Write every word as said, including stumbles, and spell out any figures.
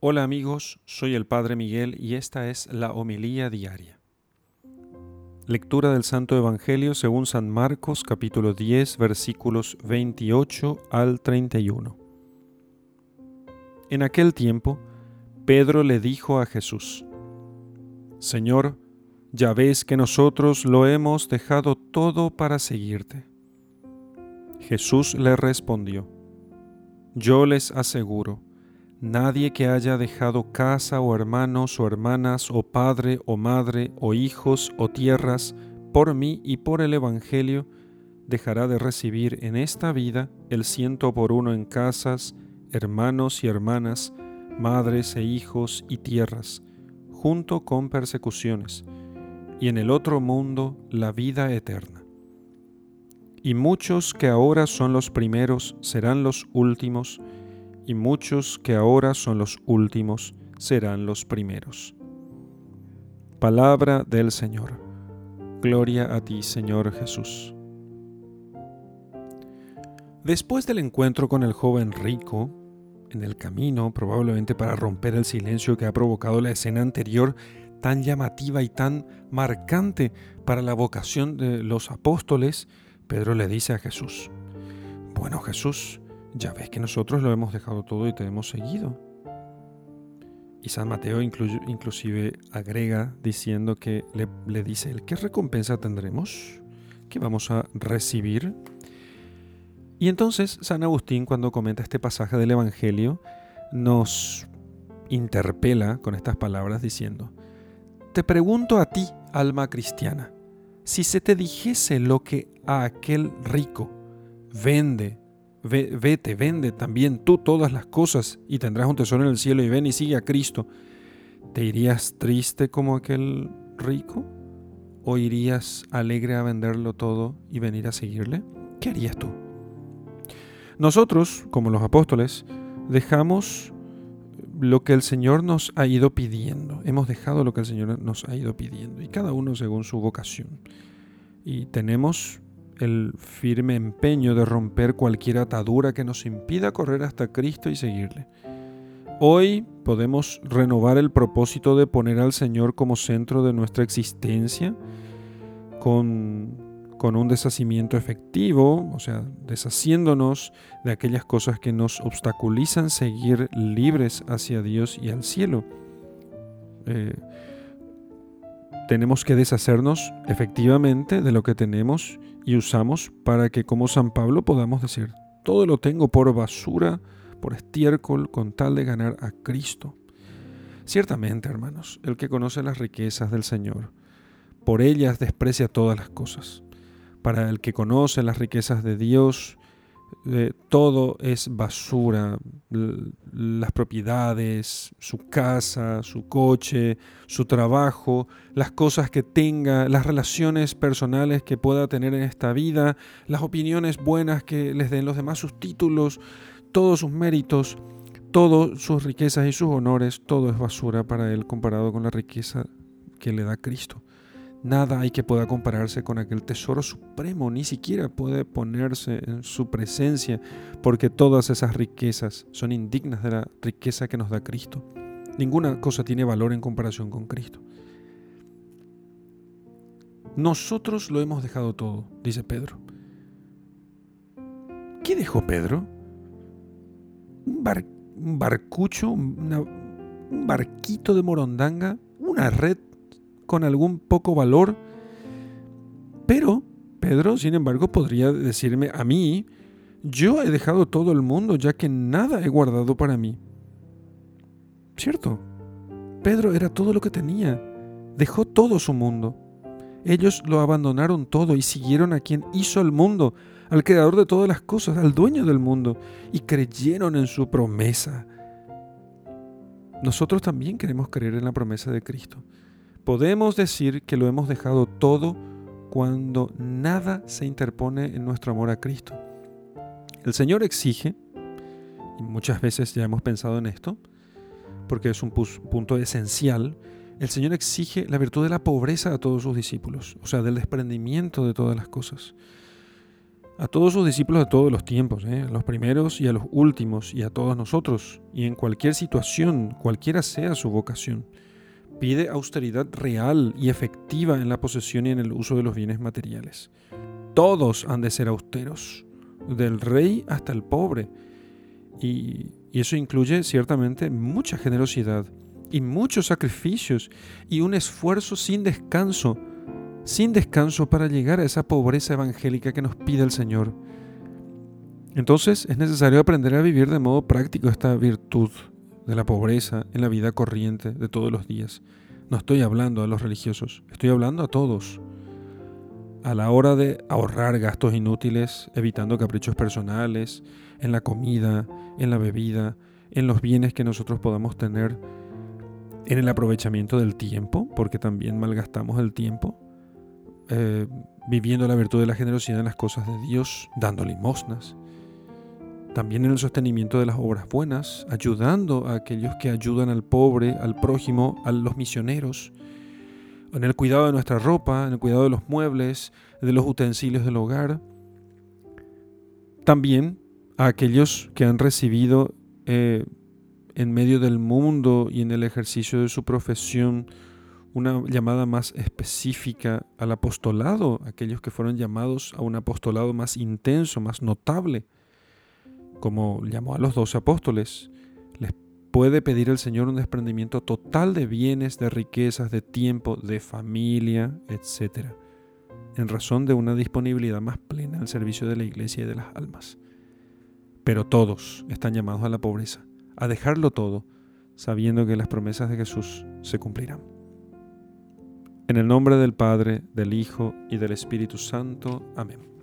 Hola amigos, soy el Padre Miguel y esta es la homilía diaria. Lectura del Santo Evangelio según San Marcos, capítulo diez, versículos veintiocho al treinta y uno. En aquel tiempo, Pedro le dijo a Jesús: Señor, ya ves que nosotros lo hemos dejado todo para seguirte. Jesús le respondió: Yo les aseguro, nadie que haya dejado casa o hermanos o hermanas o padre o madre o hijos o tierras por mí y por el Evangelio, dejará de recibir en esta vida el ciento por uno en casas, hermanos y hermanas, madres e hijos y tierras, junto con persecuciones, y en el otro mundo la vida eterna. Y muchos que ahora son los primeros serán los últimos, y muchos que ahora son los últimos serán los primeros. Palabra del Señor. Gloria a ti, Señor Jesús. Después del encuentro con el joven rico, en el camino, probablemente para romper el silencio que ha provocado la escena anterior, tan llamativa y tan marcante para la vocación de los apóstoles, Pedro le dice a Jesús: Bueno, Jesús, ya ves que nosotros lo hemos dejado todo y te hemos seguido. Y San Mateo incluye, inclusive agrega diciendo que le, le dice él: ¿qué recompensa tendremos? ¿Qué vamos a recibir? Y entonces San Agustín, cuando comenta este pasaje del Evangelio, nos interpela con estas palabras diciendo: Te pregunto a ti, alma cristiana, si se te dijese lo que a aquel rico: vende, ve, vete, vende también tú todas las cosas y tendrás un tesoro en el cielo y ven y sigue a Cristo, ¿te irías triste como aquel rico? ¿O irías alegre a venderlo todo y venir a seguirle? ¿Qué harías tú? Nosotros, como los apóstoles, dejamos lo que el Señor nos ha ido pidiendo. Hemos dejado lo que el Señor nos ha ido pidiendo, y cada uno según su vocación. Y tenemos el firme empeño de romper cualquier atadura que nos impida correr hasta Cristo y seguirle. Hoy podemos renovar el propósito de poner al Señor como centro de nuestra existencia con, con un deshacimiento efectivo, o sea, deshaciéndonos de aquellas cosas que nos obstaculizan seguir libres hacia Dios y al cielo. Eh, tenemos que deshacernos efectivamente de lo que tenemos y usamos para que, como San Pablo, podamos decir: todo lo tengo por basura, por estiércol, con tal de ganar a Cristo. Ciertamente, hermanos, el que conoce las riquezas del Señor, por ellas desprecia todas las cosas. Para el que conoce las riquezas de Dios, eh, todo es basura, las propiedades, su casa, su coche, su trabajo, las cosas que tenga, las relaciones personales que pueda tener en esta vida, las opiniones buenas que les den los demás, sus títulos, todos sus méritos, todas sus riquezas y sus honores, todo es basura para él comparado con la riqueza que le da Cristo. Nada hay que pueda compararse con aquel tesoro supremo, ni siquiera puede ponerse en su presencia, porque todas esas riquezas son indignas de la riqueza que nos da Cristo. Ninguna cosa tiene valor en comparación con Cristo. Nosotros lo hemos dejado todo, dice Pedro. ¿Qué dejó Pedro? Un, bar, un barcucho, una, un barquito de morondanga, una red con algún poco valor. Pero Pedro, sin embargo, podría decirme a mí: yo he dejado todo el mundo, ya que nada he guardado para mí. ¿Cierto? Pedro era todo lo que tenía, dejó todo su mundo. Ellos lo abandonaron todo y siguieron a quien hizo el mundo, al creador de todas las cosas, al dueño del mundo, y creyeron en su promesa. Nosotros también queremos creer en la promesa de Cristo. Podemos decir que lo hemos dejado todo cuando nada se interpone en nuestro amor a Cristo. El Señor exige, y muchas veces ya hemos pensado en esto, porque es un punto esencial, el Señor exige la virtud de la pobreza a todos sus discípulos, o sea, del desprendimiento de todas las cosas. a todos sus discípulos de todos los tiempos, ¿eh? a los primeros y a los últimos, y a todos nosotros, y en cualquier situación, cualquiera sea su vocación. Pide austeridad real y efectiva en la posesión y en el uso de los bienes materiales. Todos han de ser austeros, del rey hasta el pobre, y, y eso incluye ciertamente mucha generosidad y muchos sacrificios y un esfuerzo sin descanso, sin descanso para llegar a esa pobreza evangélica que nos pide el Señor. Entonces es necesario aprender a vivir de modo práctico esta virtud de la pobreza en la vida corriente de todos los días. No estoy hablando a los religiosos, estoy hablando a todos. A la hora de ahorrar gastos inútiles, evitando caprichos personales, en la comida, en la bebida, en los bienes que nosotros podamos tener, en el aprovechamiento del tiempo, porque también malgastamos el tiempo, eh, viviendo la virtud de la generosidad en las cosas de Dios, dando limosnas. También en el sostenimiento de las obras buenas, ayudando a aquellos que ayudan al pobre, al prójimo, a los misioneros, en el cuidado de nuestra ropa, en el cuidado de los muebles, de los utensilios del hogar. También a aquellos que han recibido eh, en medio del mundo y en el ejercicio de su profesión una llamada más específica al apostolado, aquellos que fueron llamados a un apostolado más intenso, más notable, como llamó a los doce apóstoles. Les puede pedir el Señor un desprendimiento total de bienes, de riquezas, de tiempo, de familia, etcétera, en razón de una disponibilidad más plena al servicio de la iglesia y de las almas. Pero todos están llamados a la pobreza, a dejarlo todo, sabiendo que las promesas de Jesús se cumplirán. En el nombre del Padre, del Hijo y del Espíritu Santo. Amén.